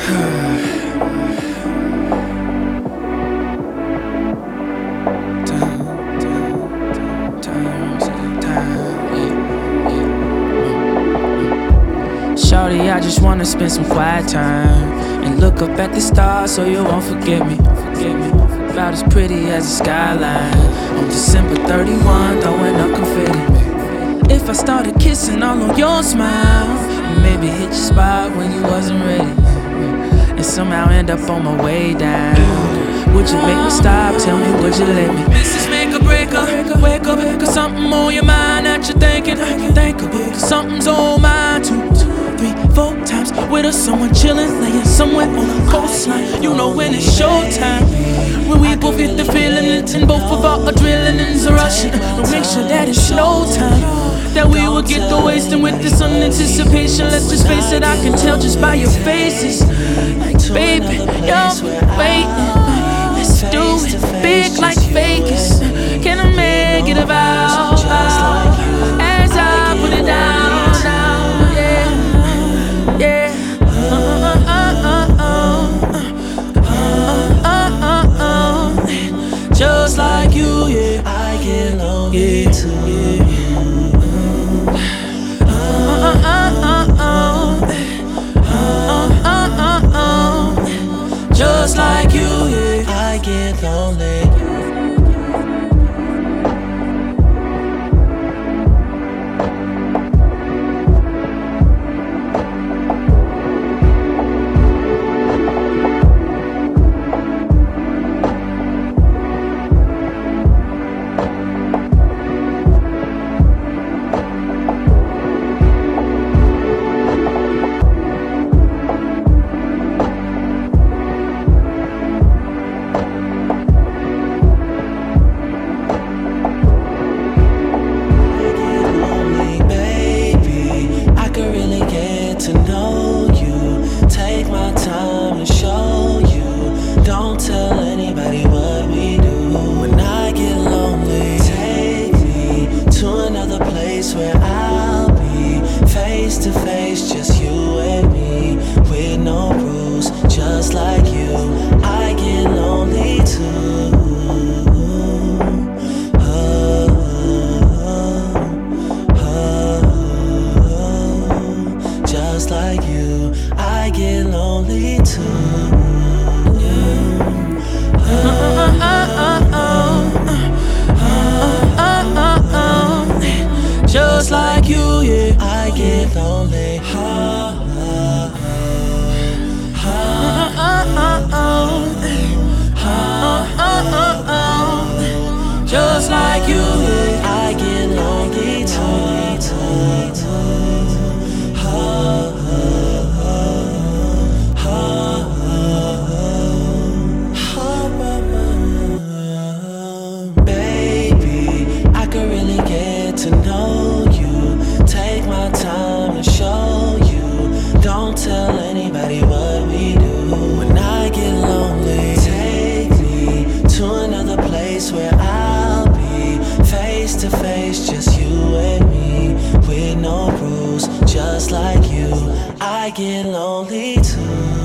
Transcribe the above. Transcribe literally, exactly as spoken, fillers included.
Shawty, I just wanna spend some quiet time and look up at the stars so you won't forget me. Forget me. About as pretty as the skyline on December thirty-first, throwing up confetti. If I started kissing all on your smile, maybe hit your spot when you wasn't ready, and somehow end up on my way down, would you make me stop? Tell me, would you let me? Missus Make a breaker, wake up, cause something on your mind that you're thinking. Think of it, cause something's on mine too. Three, four times with us, someone chillin', laying somewhere on the coastline. You know when it's showtime, when we both get the feeling, and both of our adrenaline's rushing. We'll make sure that it's no time, that we will get the wasting with this unanticipation. Let's just face it, I can tell just by your faces. Like, baby, you're waiting. Let's do it big like Vegas. Can I make it a vow? As I put it down, down, yeah, yeah. Uh, uh, uh, uh, uh, uh, just like you, yeah. I get lonely Yeah. too. Just like you, yeah. I get lonely. To know you, take my time to show you. Don't tell anybody what we do. When I get lonely, take me to another place where I'll be face to face, just you and me, with no rules, just like you. I get lonely too. Just like you, I get lonely too. Just like you, yeah. I get lonely. Just like you, yeah. I get lonely too. Baby, I could really get to know you. Take my time to show you. Don't tell anybody what we do. When I get lonely, take me to another place where I'll be face to face, just you and me, with no rules, just like you. I get lonely too.